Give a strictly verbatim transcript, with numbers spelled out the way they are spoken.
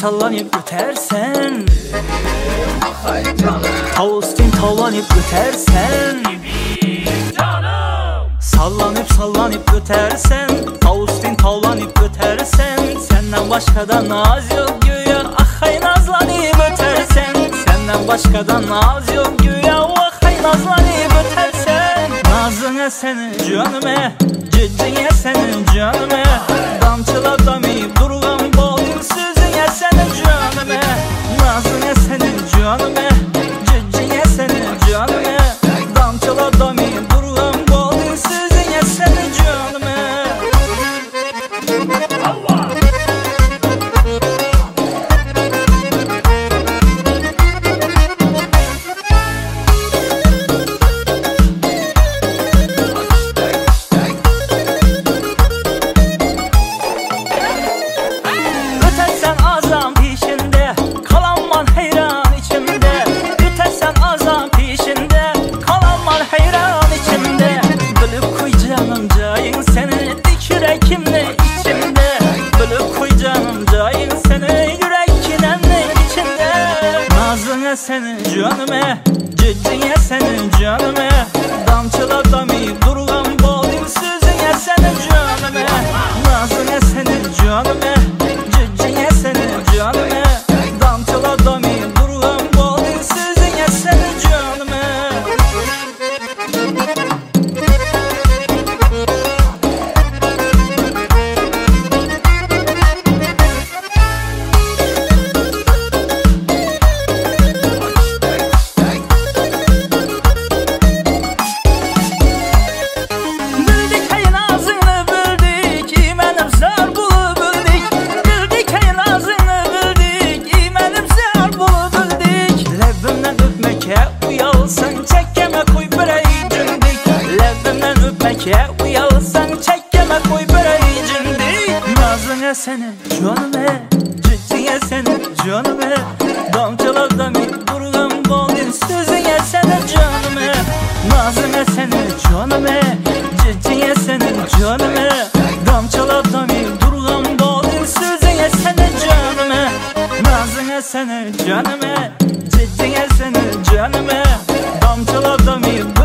sallanıp ötersen, Ağustin tavlanıp ötersen, sallanıp sallanıp ötersen, Ağustin tavlanıp ötersen, senden başkadan naz yok güya, ah hay nazlanıp ötersen, senden başkadan naz yok güya, ah hay nazlanıp ötersen. Nazına senin canıma, ciddine senin canıma, damçıla damayıp durgan boğdun sözüne senin canıma. Nazına senin canıma, ciddine senin canıma, damçıla damayıp durgan boğdun sözüne senin canıma. Allah! Kimle içimde bölüp koy canım cahil seni yürekinen içinde. Nazına senin canıma, ciddine senin canıma, damçıla damayıp durgan boğdun sözüne senin canıma. Nazına senin canıma, ciddine senin canıma, damçıla damayıp durgan boğdun sözüne senin canıma. Uyalsan çekeme koy böreği cindik, levimden öpmeke uyalsan çekeme koy böreği cindik. Nazına senin canıma, ciddiye senin canıma, damçıla damayıp durgan boğdun sözüne senin canıma. Nazına senin canıma, ciddiye senin canıma, damçıla damayıp durgan boğdun sözüne senin canıma. Nazına senin canıma, ciddiye senin canıma, damçıla damayıp